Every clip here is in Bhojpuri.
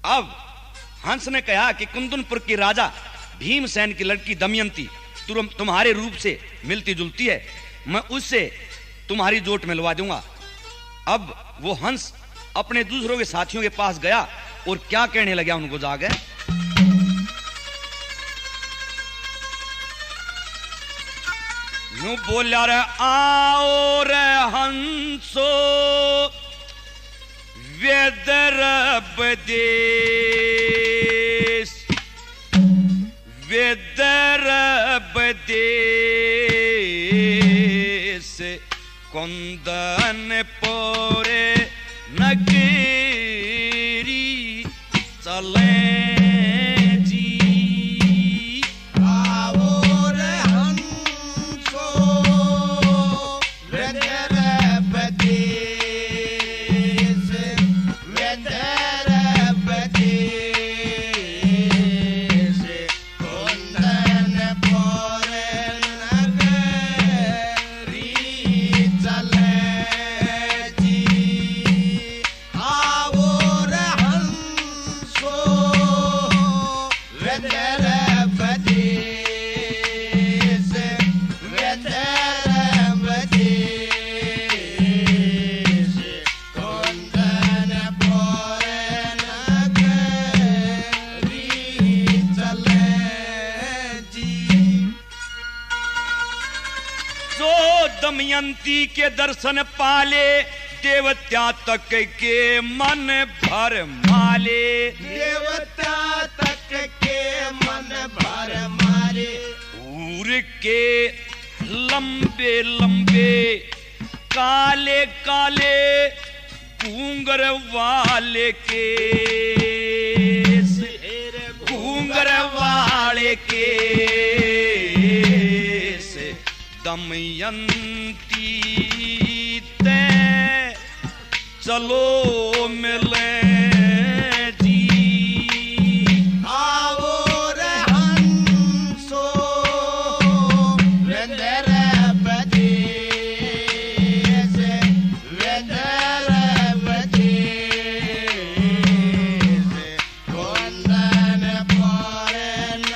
अब हंस ने कहा कि कुंदनपुर के राजा भीमसेन की लड़की दमयंती तुम्हारे रूप से मिलती जुलती है, मैं उससे तुम्हारी जोट मिलवा दूंगा। अब वो हंस अपने दूसरों के साथियों के पास गया और क्या कहने लगा उनको जाके, यूं बोला रे आओ रे हंसो वेदरब देश, वेदरब देश कुंदन पोरे नगरी चले जी। आओ रे हंसो वेदरब देश, वेदरब देश कुंदन पोरे नगरी चले जी। आओ रे हंसो वेदरब देश, वेदरब देश कुंदन पोरे नगरी चले जी। जो दमयंती के दर्शन पाले देवता तक के मन भर माले, देवता तक के मन भर मारे, पूर के लंबे लंबे काले काले घूंगर वाले के, घूंगर वाले के दमयंती ते चलो मिले जी। आओ रे हंसो वेदरब देश, वेदरब देश कुंदन पोरे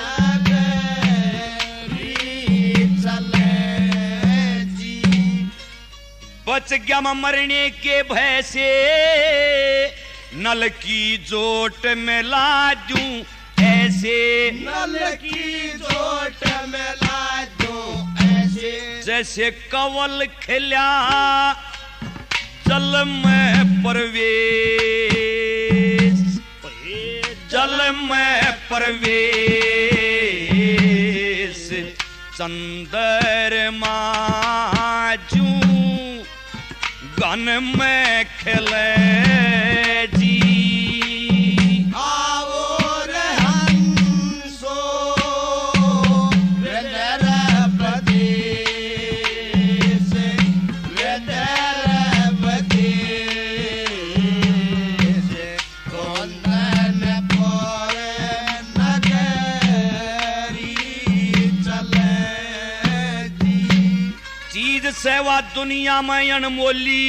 नगरी चले जी। बच गया मैं मरने के भय से, नल की जोट में लाजूं ऐसे, नल की जोट में लाजूं ऐसे, जैसे कवल खिला जल में प्रवेश, जल में प्रवेश चंद्रमा जूं गन में खिले जी। आओ रे हंसो वेदरब देश, वेदरब देश कुंदन पोरे नगरी चले जी। चीज सेवा दुनिया में अनमोली,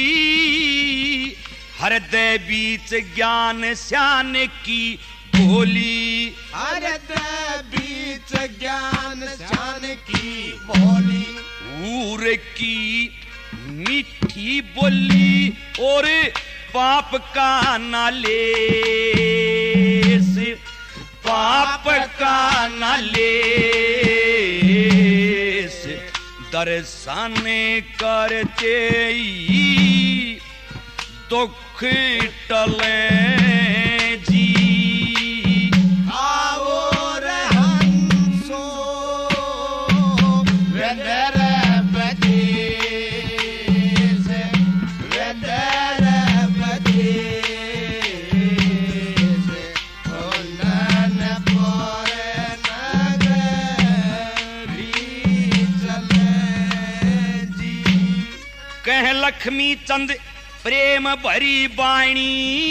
हृदय बीच ज्ञान श्यान की बोली, हरद बीच ज्ञान शान की बोली, ऊर की मीठी बोली और पाप का नालेस, पाप का नालेस दर्शन करते ही दुख टले जी। आओ रे हंसो वेदरब देश, वेदरब देश कुंदन पोरे नगरी चले जी। कह लक्ष्मी चंद प्रेम भरी बाणी,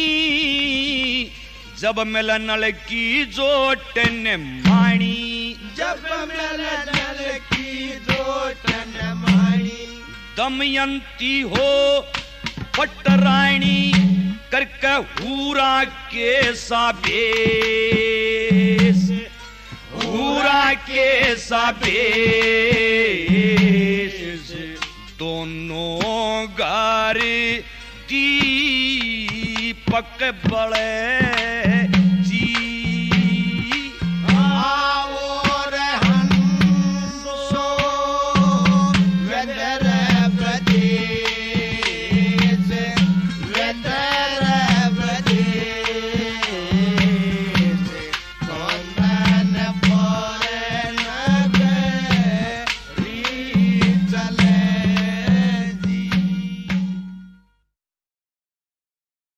जब मिलन की जोट ने माणी, जब मिलन की जोट ने माणी, दमयंती हो पटरानी करके हूरा के साबेस, हूरा के साबेस दोनों घर दीपक बड़े